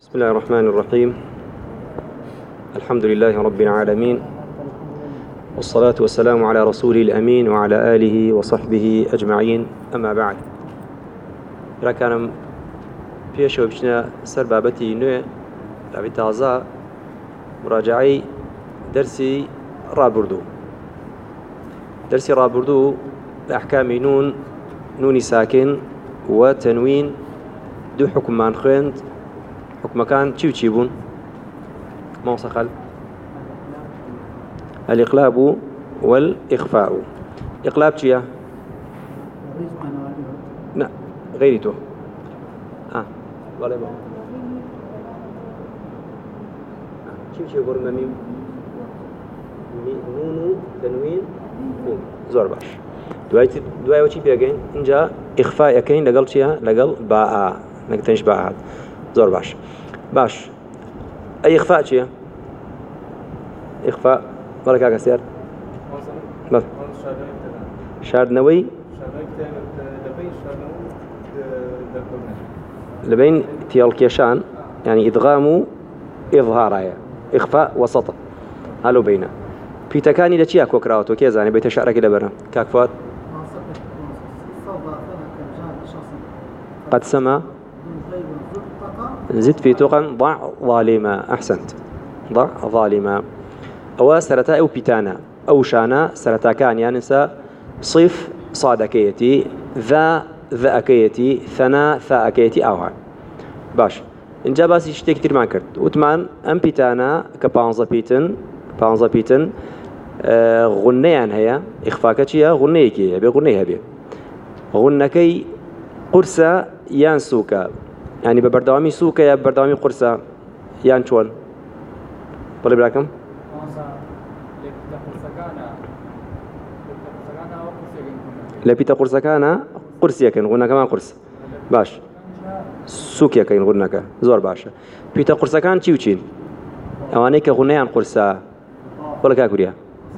بسم الله الرحمن الرحيم. الحمد لله رب العالمين، والصلاة والسلام على رسوله الأمين وعلى آله وصحبه أجمعين، أما بعد. راكانم پێشەوە بچنە سەر بابەتی نوێ بابی تازە مراجعەی دەرسی ڕابردوو لە ئەحکامی نونی ساکن و تەنوین دوو حکممان خوێند. حكمكان چی بون؟ موصخل الإقلاب والإخفاء. إقلاب چيا؟ لا غيري تو ولا ما چی قرنا ميم نون تنوين ميم زور باش دوای وچی بيگين اینجا إخفاء يكين لقل چيا لقل باء نكتنش باء زور باش أي إخفاء چيا؟ إخفاء ولا كاكا سير شاردنوي لبين تيالكيشان يعني إدغام إظهار إخفاء وسط هالو بينا بيتكاني لتشيا كوكراوتو كيزاني بيت شعرك لبرا كاكفات قد سما زد في توقن ضع ظالما. أحسنت، ضع ظالما. أو سرتا أو بيتانا أو شانا سرتا كان ينسى صف صادكيتي ذا أكيتي ثنا ثا أكيتي أوها باش. إنجا باس يشتي كتير ما كرت وثمان أم بيتانا كبانزا بيتن غنيان هي إخفاكتشيا غنيكي بغنيها بي غنكي قرصة ينسوكا يعني ببردوامي سوكا يا ببردوامي قرصة يان شون طلب لكم لبيتا قرصة كان قرصية كان غنى كمان قرص باش سوكيا كان غنى زور باشا بيتا قرصة كان تيوتشين أواني كغنيان قرصة ولا كاكوريا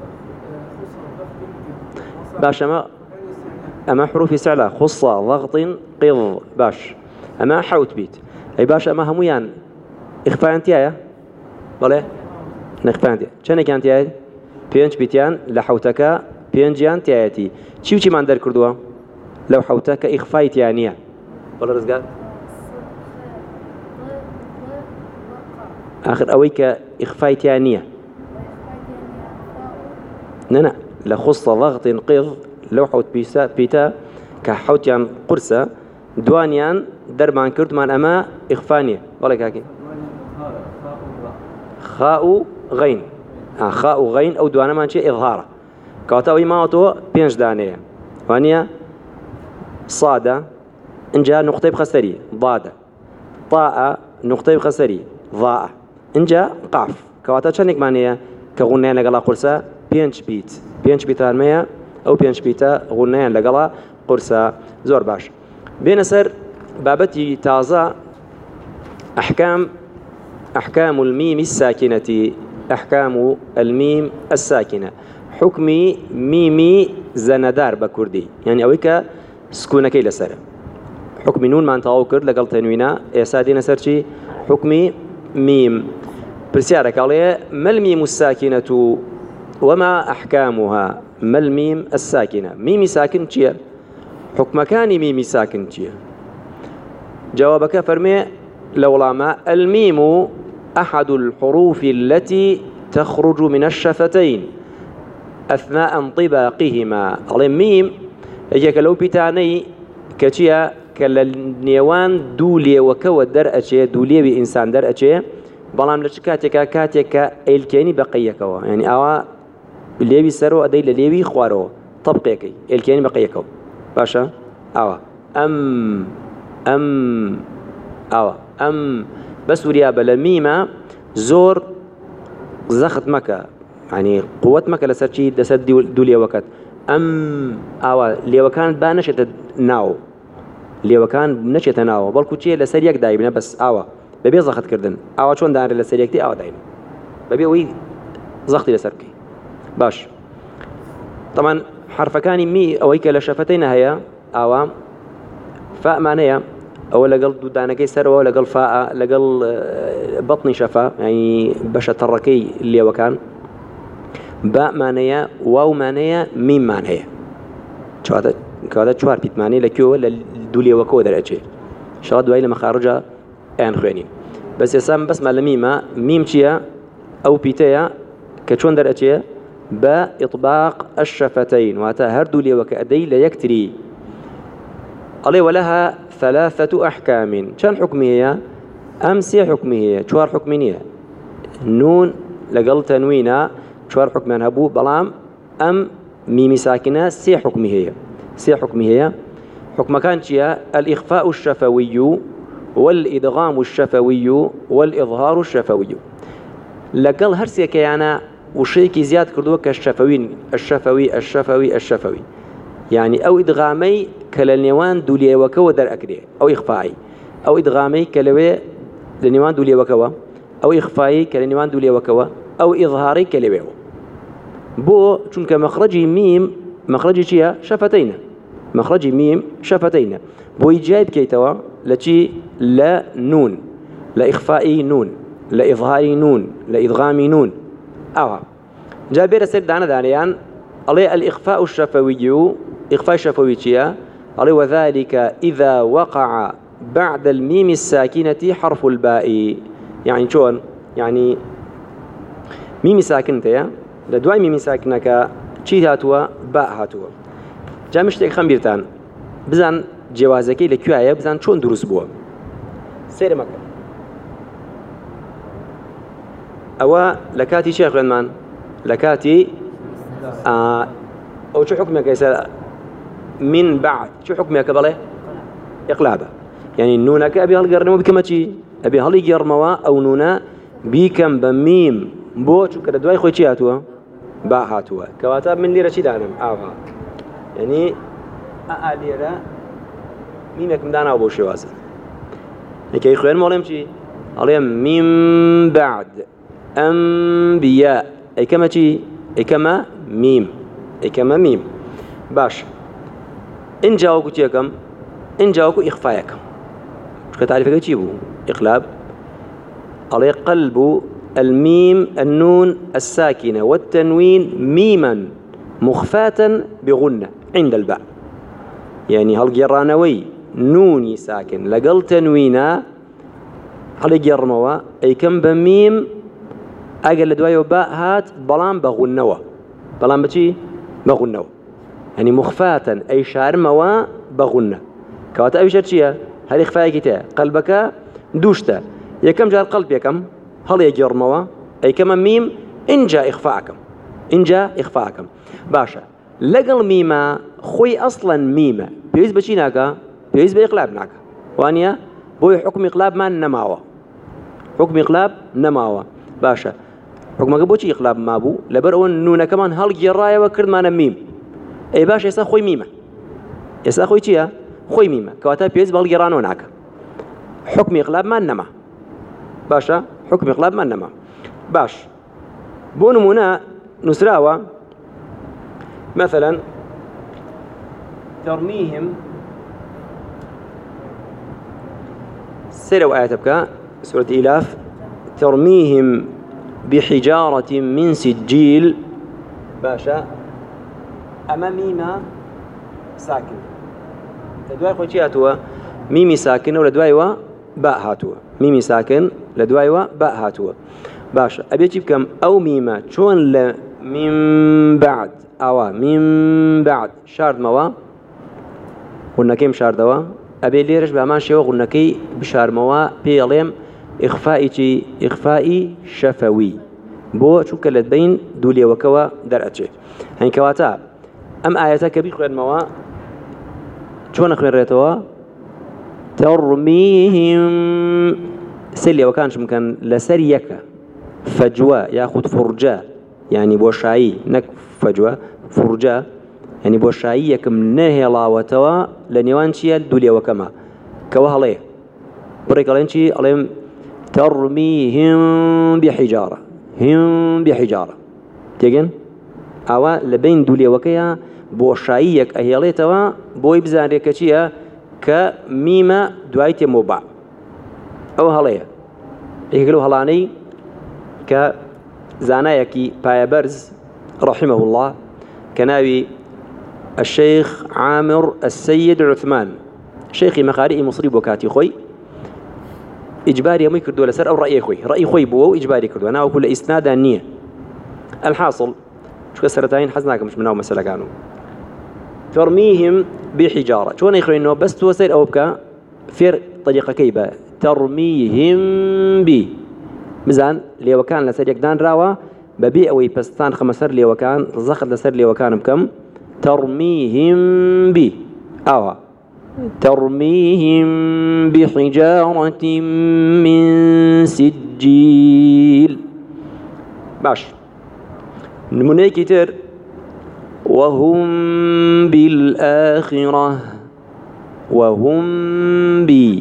باش أما حروف سعلة خصة ضغط قض باش أما حوت بيت أي باش أما هميان إخفاء أنتيا ولا نخفاء أنتيا شنو كانت يا بينج بيتيان لحوتك بينجيان تياتي شو ما ندير كردوا لو حوتك إخفاء تيانية ولا رزقات آخر أويك إخفاء تيانية ننا لخص ضغط قض لو حوت بيتا كحوت يعني قرصة دوانيان درمان كرد من أما إخفانية ولا كاكي خاء غين خاء غين أو دوانا ما شيء إظهاره كاتاوي ماوتو بينج دانية وانيا صادة إنجا نقطة بخسري ضادة طاء نقطة بخسري ضاء إنجا قاف كواتا شنك مانية كغنيان لقلا قرصة بينج بيت المية أو بينج بيتا غنيان لقلا قرصة زور باش بين سر بابتي تازة أحكام الميم الساكنة. أحكام الميم الساكنة حكمي ميمي زندار بكردي يعني أويك سكونكي لسر حكم نون ما أنت أوكر لقل تنوينا إسادين سرشي حكمي ميم برسيارك عليه ما الميم الساكنة وما أحكامها. ما الميم الساكنة؟ ميمي ساكن تشيا حكم كان ميمي ساكن تشيا جوابك فرمي لولاما الميم أحد الحروف التي تخرج من الشفتين أثناء انطباقهما. الميم يجيك لو بتاني كتيا كالنيوان دولي وكو درأتي دولي بإنسان درأتي بلام لشكاتك الكيني بقيكوا يعني أوا ليبي سرو أدي ليبي خوارو طبقيكي الكيني بقيكوا باشا أوا أم بس وريا بلا ميمة زور زخت مكة يعني قوة مكة لسرشي لسد دولي وقت ليوكان بانشت ناو ليوكان نشت ناو بل كوتشي لسريك دايبنا بس ببي زخت كردن شون دار لسريك تي دايبنا ببي وي زختي لسركي باش. طبعا حرف كان مي أويك لشفتين هيا فاء معناها أو لقل دودانكي سر أو لقل فاء لقل بطني شفا يعني بشا تركي اللي وكان باء معنية واو معنية ميم معنية كهذا شوار بيت معنية لكيو للدولية وكو درجة شغل دوائي لما خارجة أين خوانين بس يسام بس مع ميم شيا أو بيتيا كشون درجة بإطباق الشفتين واتا هردولي وكأدي ليكتري عليه ولها 3 أحكام كان حكمية أمسي حكمية شوار حكمية نون لقل تنوينا شوار حكمان هبو بلام أم ميمي ساكنة سي حكمية حكم كان شيا الإخفاء الشفوي والإدغام الشفوي والإظهار الشفوي لقل هرسي كيانا وشيكي زياد كردوه الشفوي يعني أو إدغامي كالنيوان دولية وكوة در أكري أو إخفائي أو إدغامي كالوي لنيوان دولية وكوة أو إخفائي كالنيوان دولية وكوة أو إظهاري كالوي بو چونك مخرجي ميم مخرجي چيا شفتين مخرجي ميم شفتين بو يجايب كيتوا لچي لا نون لا إخفائي نون لا إظهاري نون لا إدغامي نون جابير سير دانيان عليه الإخفاء الشفوي إخفاء الشفوي چيا عليه وذلك إذا وقع بعد الميم الساكنة حرف الباء يعني شون يعني ميم ساكنة لدواي ميم ساكنة چی هاتوا باء هاتوا جامشتك خمبيرتان بزن جوازكي لكيوية بزن چون دروس بوا سير مكة أو لكاتي شيخ رنمان لكاتي أو شو حكمك يسأل من بعد شو حكمك بله إقلابه يعني النونك أبي هالقرنمو بكم شيء أبي هالقرنموا أو نونا بكم بميم بو شو كده دواي خوي شيء هاتوا باء هاتوا كواتب من ليرة شيء دانم يعني ليرة ميمك مدانا أبو شوازن هيك يخوين مولم شيء عليهم من بعد أنبياء أي كما شيء أي كما ميم باش إن جاوكو تيكم إن جاوكو إخفاءكم شو كتعرفك تجيبو إقلاب على قلب الميم النون الساكنة والتنوين ميما مخفاة بغنة عند الباء يعني هالجرانوي نوني ساكن لقل تنوينا على جرموا أي كم بميم أقل دوايو باء هات بلان بغنوة بلان بشي بغنوة يعني مخفاة أي شارموا بغنة كواتا أي شرشية هل إخفاء كتا قلبك دوشتا يكم جاء القلب يكم هل يجرموا أي كما ميم إن جاء إخفاءكم باشا لقل ميما خوي أصلا ميمة بيوز بشيناك بيوز بإقلابناك وانيا بوي حكم إقلاب ما نماوة حكم إقلاب نماوة باشا حكمك بوشي إقلاب ما بو لبرون نونا كمان هل جرايا وكرد ما نميم أي باشا يسا خوي ميمة يسا خوي چيا خوي ميمة كواتا بيوز بهل جرانوناك حكم إقلاب ما نما باشا حكم إقلاب ما نما باش بو نمونا نسراوة مثلا ترميهم سيروا آياتك سورة إلاف ترميهم بحجارة من سجيل باشا أما ميمة ساكن لدواي خوشي هاتوا ميمي ساكن ولدواي باء هاتوا ميمي ساكن لدواي باء هاتوا باشا أبي أجيب كم أو ميمة شون من بعد من بعد شارد موا قلنا كيم شاردوا أبي ليرش بأمان شيء قلنا كي بشار موا بيلم إخفائي شفوي بو شو كلت بين دولية وكوا درجة هن كواتا أم آياتك بيخوان موا شون أخوان ريتوا ترميهم سلي وكانش ممكن لسريك فجوة ياخد فرجة يعني بوشاي نك فجوة فرجة يعني بوشاي يكم نهي لاوتوا لنيوان شيء دولية وكما كوا عليه بريك عليهم شيء عليهم ترميهم بحجارة تيجن أوا لبين دولية وكيا بوشاي يك أهيالي توا بوي بزاري كشيا كميمة دوايتي موبع أو هلية يقولوا هلاني كزانايكي بايبرز رحمه الله كناوي الشيخ عامر السيد عثمان شيخي مخارئي مصري بوكاتي خوي إجباري أمي كردو لسر أو رأي خوي بو إجباري كردو أنا وكل إسناد النية الحاصل شو كسرتين حزناك مش منهم مسألة كانوا ترميهم بحجارة شو أنا يخوي إنه بس توصل أو بكا فير طريقة كيبة ترميهم بي مزان لي وكان لسر يقدان راوا ببيع ويبستان خمسر لي وكان زخد لسر لي وكان بكم ترميهم بي ترميهم بحجارة من سجيل باش نموني كتير وهم بالآخرة وهم بي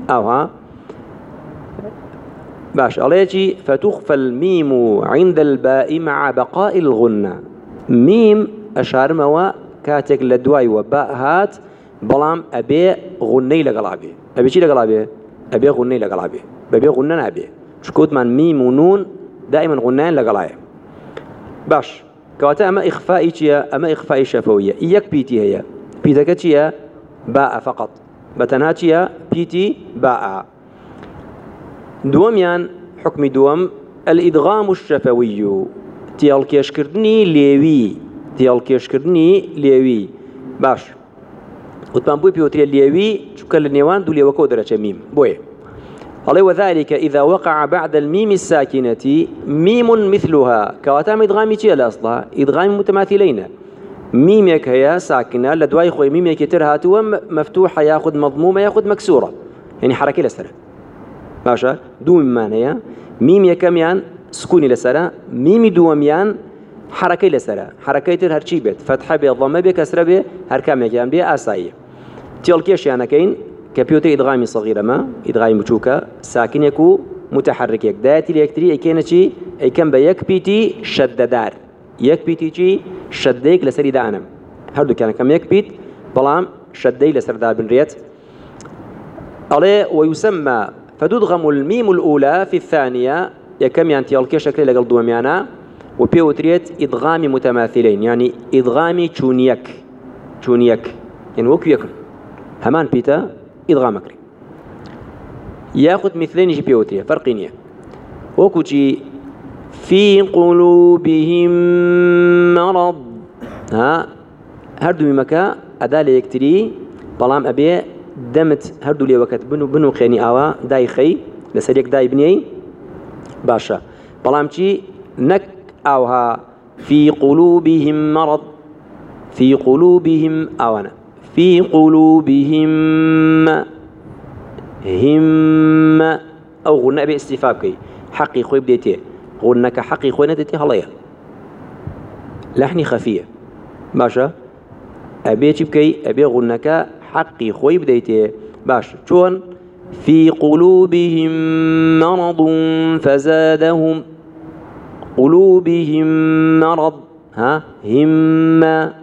باش عليكي فتخفى الميم عند الباء مع بقاء الغنة ميم أشار موا كاتك لدواي وباء هات بلام أبي غني لقلابي أبي شي لقلابي أبي غني لقلابي ببي غننا أبي شكوت من ميم ونون دائما غنان لقلابي باش كواتا أما إخفائي تيا أما إخفائي شفوية إياك بيتي هي بيتك تيا باء فقط بتنها تيا بيتي باء دوميان حكم دوم الإدغام الشفوي تيال كيشكردني ليوي تيال كيشكردني ليوي باش وتبان بوي بيوتري ليوي شكل النيوان دولي وكودرة ميم بوي الله وذلك إذا وقع بعد الميم الساكنة ميم مثلها كواتام إدغامي تيال أصلا إدغام متماثلين ميمك هي ساكنة لدواي خوي ميمك ترهاتوا مفتوحة ياخذ مضمومة ياخذ مكسورة يعني حركة لسرة باشا دوم مانيا ميم يكميان سكوني لسرة ميم دوميان حركة لسرة حركة تر هرشي بيت فتحة بي ضمة بي كسرة بي هركام يكيان بي آسائية تيالكيش يعني كين كمبيوتر إدغامي صغيرة ما إدغامي مشوكة ساكن يكو متحرك يك داتي ليكتري أكينتي أي كم بيك بيتي شددار يك بيتي شي شديك لسري دانم هردو كان كم يك بيت بلام شدي لسر دار بن ريت عليه ويسمى فتدغم الميم الأولى في الثانية يكم يعني تيالكي شكل لقل دوميانا وبيوتريت إدغام متماثلين يعني إدغام تشونيك يعني وكو يكن همان بيتا إدغام أكري ياخد مثلين يجي بيوتريا فرقينية وكو جي في قلوبهم مرض هردو مكا أدال يكتري بلام أبي دمت هردو لي وقت بنو خيني آوا داي خي لسريك داي بني باشا بلام شي نك آوها في قلوبهم مرض في قلوبهم آوانا في قلوبهم هم أو غنى أبي استفابكي حقي خوي بديتي غنك حقي خوي نديتي هلايا لحني خفية باشا أبي تبكي أبي غنك حقي خوي بديتي باش شون في قلوبهم مرض فزادهم قلوبهم مرض هم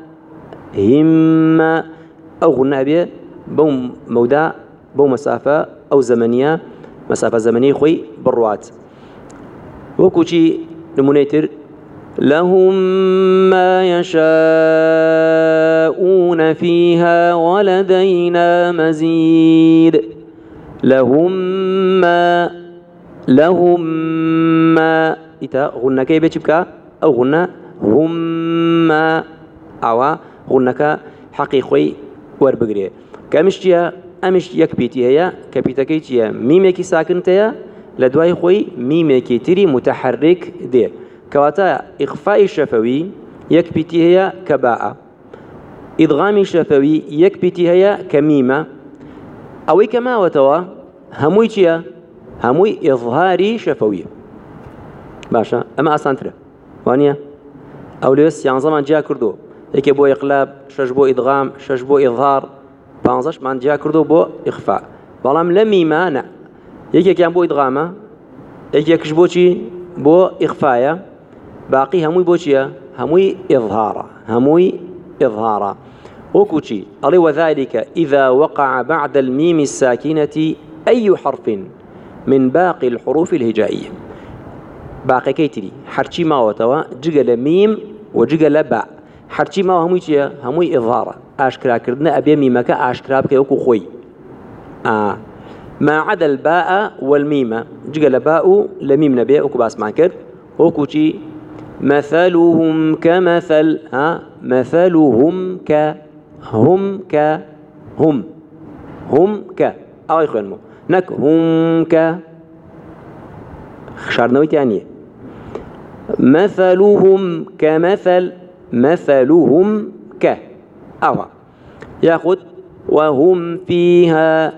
أو غنى أبي بوم مودا بو مسافة أو زمنية مسافة زمنية خوي بروات وكوشي نمونيتر لهم ما يشاءون فيها ولدينا مزيد لهم ما إتا غنى كي بيتشبكا أو غنى هم أو غنى حقي خوي وربقري كمشتيا أمش يك بيتي هي كبيتكي تيا ميمكي ساكنتيا لدواي خوي ميمكي تري متحرك دي كواتا إخفاء الشفوي يك بيتي هي كباء إدغام الشفوي يك بيتي هي كميمة أو كما وتوا هموي تيا هموي إظهاري شفوي باشا أما أسانترا وانيا أو ليس يعني زمان جا كردو هيك بو إقلاب شش بو إدغام شش بو إظهار بانزش من جا كردو بو إخفاء بلام لمي مانع يكي كان بو إدغامة يكي كش بو چي بو إخفايا باقي هموي بو چيا هموي إظهارا وكوشي علي وذلك إذا وقع بعد الميم الساكنة أي حرف من باقي الحروف الهجائية باقي كيتري حرشي ما وتوا جقل ميم وجقل باء حرشي ما هموي إظهار أشكرا كردنا أبي ميمك أشكرا بكيوكو خوي ما عدا الباء والميم جقل باء لميم نبي أكو باس معنكر وكوشي مثلهم كمثل مثلهم هم أو إخوان نك هم خشارنوي تانية مثلهم كمثل مثلهم أو ياخد وهم فيها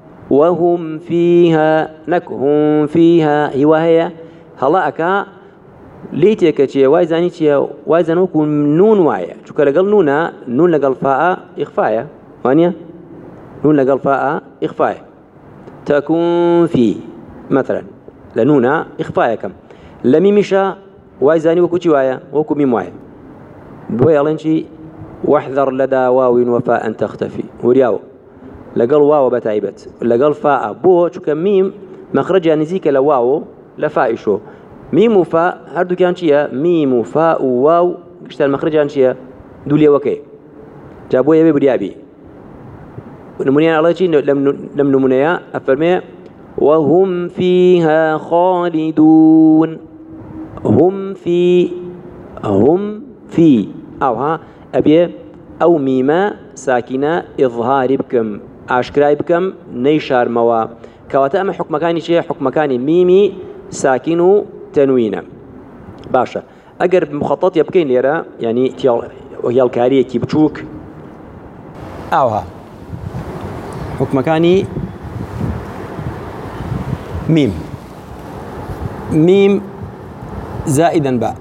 نك هم فيها هي هلا أكا ليتك شيء وايزاني شيء وايزانو كون نون وايا شو كلا قال نون لقال فاء إخفاء وانيا نون لقال فاء إخفاء تكون في مثلا لنونا إخفاء كم لمي مشى وايزاني وكوتي وايا وكو ميم وايا بوي ألينشي واحذر لدى واو وفاء أن تختفي ورياو لقال واو بتعيبت لقال فاء بو شو كميم مخرجها نزيك لواو لفاء شو ميم وفاء هردو كان شيء ميم وفاء وواو اشتغل مخرج عن شيء دولي وكي جابوه يبي بريابي نمونيا الله شيء لم نمونيا أفرمي وهم فيها خالدون هم في أو أبي أو ميمة ساكنة إظهار بكم أشكراي بكم نيشار موا كواتا أما حكم مكاني شيء حكم مكاني ميمي ساكنو تنوينه باشا اگر مخطط يبكين ليرا يعني وهي الكاريه كي بتشوك اوها حكم مكاني ميم زائدا باء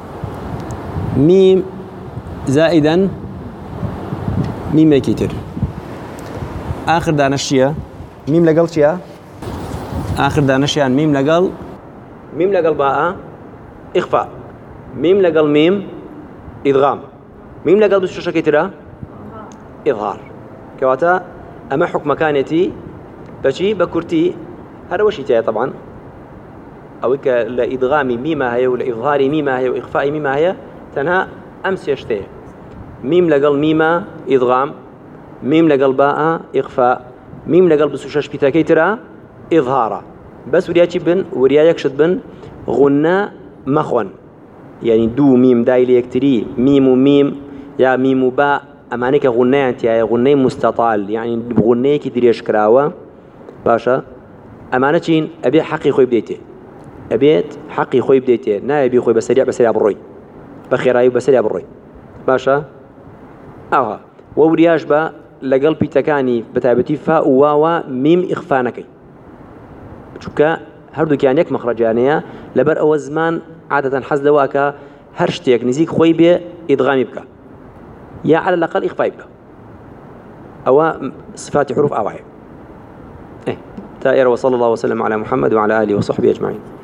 ميم زائدا ميم كتير اخر دانشيه ميم لقل شيا اخر دانشيان ميم لقل باء إخفاء ميم لقل ميم إدغام ميم لقل بس شو شكيترا إظهار كواتا أما حكم مكانتي بشي بكرتي هذا وشي تاعي طبعا أو لإدغامي ميما هي ولإظهاري ميما هي وإخفائي ميما هي تنها أمس يشتيه ميم لقل ميما إدغام ميم لقل باء إخفاء ميم لقل بس شو شكيترا إظهارا بس ورياكي بن وريا يكشد بن غنى مخون يعني دو ميم دايلي يكتري ميم وميم يا ميم وباء أمانيك غنى أنت يا غنى مستطال يعني بغنى كي دريش كراوة باشا أمانة شين أبي حقي خوي بديتي أبيت حقي خوي بديتي نا أبي خوي بسريع بالروي بخيراي بسريع بالروي باشا أوها وورياش با لقلبي تكاني بتعبتي فاء وواوا ميم إخفانكي چونکە هەردووکیان یەک مەخرەجیانەیە لەبەر ئەوە زمان عادەتەن حەز لەوەکە هەر شتێک نزیک خۆی بێ ئیدغامی بکە یا على الأقل إخفاء بکە ئەوە صفات حروف ئاوایە تا ئێرە وصلى الله وسلم على محمد وعلى آله وصحبه أجمعين